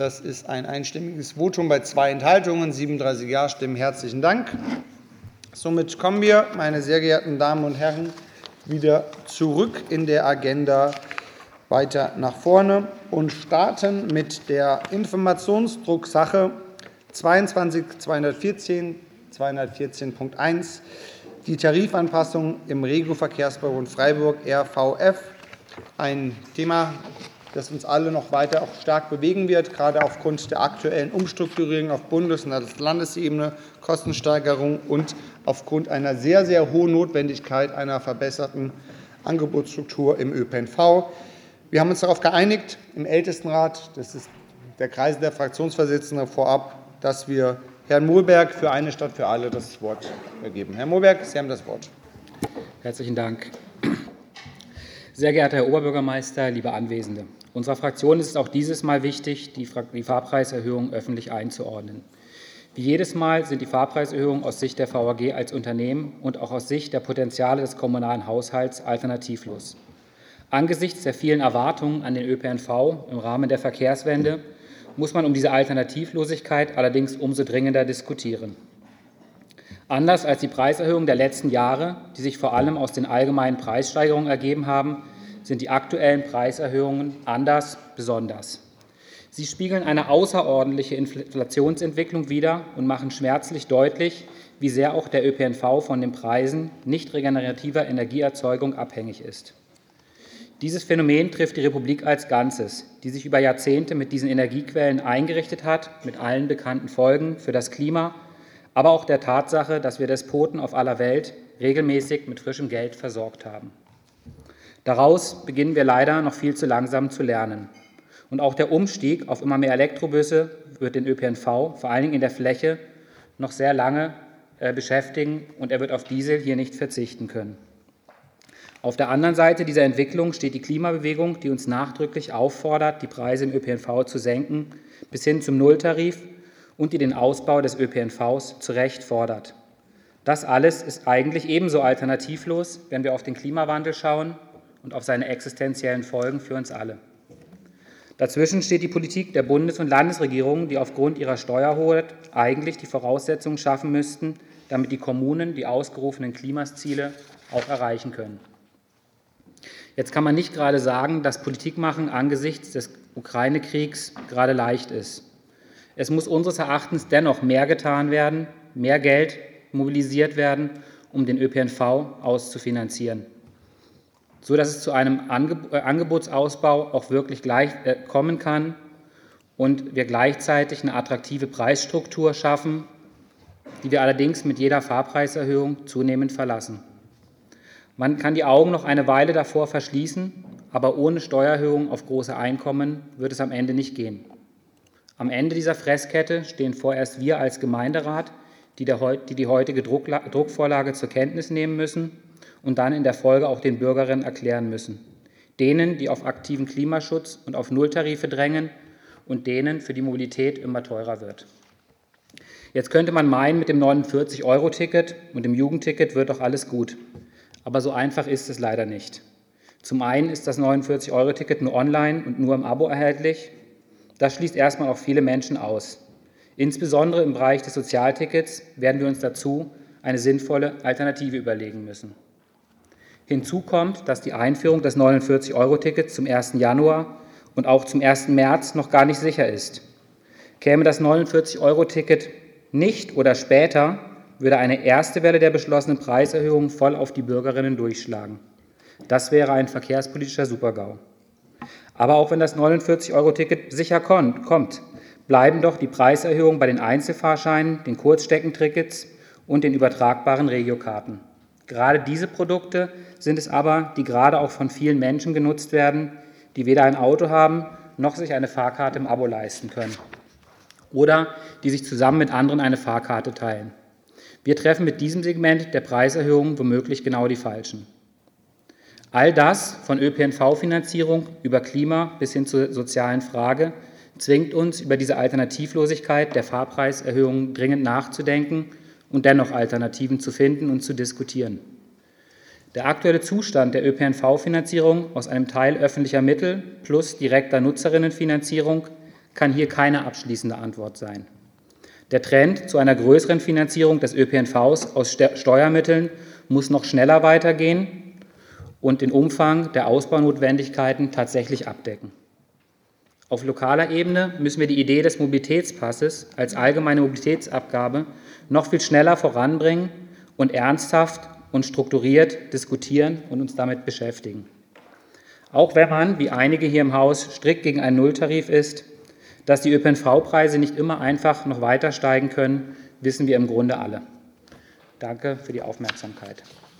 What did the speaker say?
Das ist ein einstimmiges Votum bei 2 Enthaltungen, 37 Ja-Stimmen. Herzlichen Dank. Somit kommen wir, meine sehr geehrten Damen und Herren, wieder zurück in der Agenda weiter nach vorne und starten mit der Informationsdrucksache 22.214, 214.1, die Tarifanpassung im Regio-Verkehrsverbund Freiburg (RVF). Ein Thema, das uns alle noch weiter auch stark bewegen wird, gerade aufgrund der aktuellen Umstrukturierung auf Bundes- und Landesebene, Kostensteigerung und aufgrund einer sehr, sehr hohen Notwendigkeit einer verbesserten Angebotsstruktur im ÖPNV. Wir haben uns darauf geeinigt, im Ältestenrat, das ist der Kreis der Fraktionsvorsitzenden vorab, dass wir Herrn Mohlberg für eine Stadt für alle das Wort geben. Herr Mohlberg, Sie haben das Wort. Herzlichen Dank. Sehr geehrter Herr Oberbürgermeister, liebe Anwesende! Unserer Fraktion ist es auch dieses Mal wichtig, die Fahrpreiserhöhung öffentlich einzuordnen. Wie jedes Mal sind die Fahrpreiserhöhungen aus Sicht der VAG als Unternehmen und auch aus Sicht der Potenziale des kommunalen Haushalts alternativlos. Angesichts der vielen Erwartungen an den ÖPNV im Rahmen der Verkehrswende muss man um diese Alternativlosigkeit allerdings umso dringender diskutieren. Anders als die Preiserhöhungen der letzten Jahre, die sich vor allem aus den allgemeinen Preissteigerungen ergeben haben, sind die aktuellen Preiserhöhungen anders besonders. Sie spiegeln eine außerordentliche Inflationsentwicklung wider und machen schmerzlich deutlich, wie sehr auch der ÖPNV von den Preisen nicht regenerativer Energieerzeugung abhängig ist. Dieses Phänomen trifft die Republik als Ganzes, die sich über Jahrzehnte mit diesen Energiequellen eingerichtet hat, mit allen bekannten Folgen für das Klima, aber auch der Tatsache, dass wir Despoten auf aller Welt regelmäßig mit frischem Geld versorgt haben. Daraus beginnen wir leider noch viel zu langsam zu lernen. Und auch der Umstieg auf immer mehr Elektrobusse wird den ÖPNV, vor allen Dingen in der Fläche, noch sehr lange beschäftigen, und er wird auf Diesel hier nicht verzichten können. Auf der anderen Seite dieser Entwicklung steht die Klimabewegung, die uns nachdrücklich auffordert, die Preise im ÖPNV zu senken, bis hin zum Nulltarif, und die den Ausbau des ÖPNVs zu Recht fordert. Das alles ist eigentlich ebenso alternativlos, wenn wir auf den Klimawandel schauen und auf seine existenziellen Folgen für uns alle. Dazwischen steht die Politik der Bundes- und Landesregierungen, die aufgrund ihrer Steuerhoheit eigentlich die Voraussetzungen schaffen müssten, damit die Kommunen die ausgerufenen Klimaziele auch erreichen können. Jetzt kann man nicht gerade sagen, dass Politikmachen angesichts des Ukraine-Kriegs gerade leicht ist. Es muss unseres Erachtens dennoch mehr getan werden, mehr Geld mobilisiert werden, um den ÖPNV auszufinanzieren, sodass es zu einem Angebotsausbau auch wirklich kommen kann und wir gleichzeitig eine attraktive Preisstruktur schaffen, die wir allerdings mit jeder Fahrpreiserhöhung zunehmend verlassen. Man kann die Augen noch eine Weile davor verschließen, aber ohne Steuererhöhung auf große Einkommen wird es am Ende nicht gehen. Am Ende dieser Fresskette stehen vorerst wir als Gemeinderat, die die heutige Druckvorlage zur Kenntnis nehmen müssen und dann in der Folge auch den Bürgerinnen erklären müssen. Denen, die auf aktiven Klimaschutz und auf Nulltarife drängen, und denen, für die Mobilität immer teurer wird. Jetzt könnte man meinen, mit dem 49-Euro-Ticket und dem Jugendticket wird doch alles gut. Aber so einfach ist es leider nicht. Zum einen ist das 49-Euro-Ticket nur online und nur im Abo erhältlich. Das schließt erstmal auch viele Menschen aus. Insbesondere im Bereich des Sozialtickets werden wir uns dazu eine sinnvolle Alternative überlegen müssen. Hinzu kommt, dass die Einführung des 49-Euro-Tickets zum 1. Januar und auch zum 1. März noch gar nicht sicher ist. Käme das 49-Euro-Ticket nicht oder später, würde eine erste Welle der beschlossenen Preiserhöhung voll auf die Bürgerinnen durchschlagen. Das wäre ein verkehrspolitischer Super-GAU. Aber auch wenn das 49-Euro-Ticket sicher kommt, bleiben doch die Preiserhöhungen bei den Einzelfahrscheinen, den Kurzstreckentickets und den übertragbaren Regiokarten. Gerade diese Produkte sind es aber, die gerade auch von vielen Menschen genutzt werden, die weder ein Auto haben, noch sich eine Fahrkarte im Abo leisten können oder die sich zusammen mit anderen eine Fahrkarte teilen. Wir treffen mit diesem Segment der Preiserhöhung womöglich genau die Falschen. All das, von ÖPNV-Finanzierung über Klima bis hin zur sozialen Frage, zwingt uns, über diese Alternativlosigkeit der Fahrpreiserhöhungen dringend nachzudenken und dennoch Alternativen zu finden und zu diskutieren. Der aktuelle Zustand der ÖPNV-Finanzierung aus einem Teil öffentlicher Mittel plus direkter Nutzerinnenfinanzierung kann hier keine abschließende Antwort sein. Der Trend zu einer größeren Finanzierung des ÖPNVs aus Steuermitteln muss noch schneller weitergehen und den Umfang der Ausbaunotwendigkeiten tatsächlich abdecken. Auf lokaler Ebene müssen wir die Idee des Mobilitätspasses als allgemeine Mobilitätsabgabe noch viel schneller voranbringen und ernsthaft und strukturiert diskutieren und uns damit beschäftigen. Auch wenn man, wie einige hier im Haus, strikt gegen einen Nulltarif ist, dass die ÖPNV-Preise nicht immer einfach noch weiter steigen können, wissen wir im Grunde alle. Danke für die Aufmerksamkeit.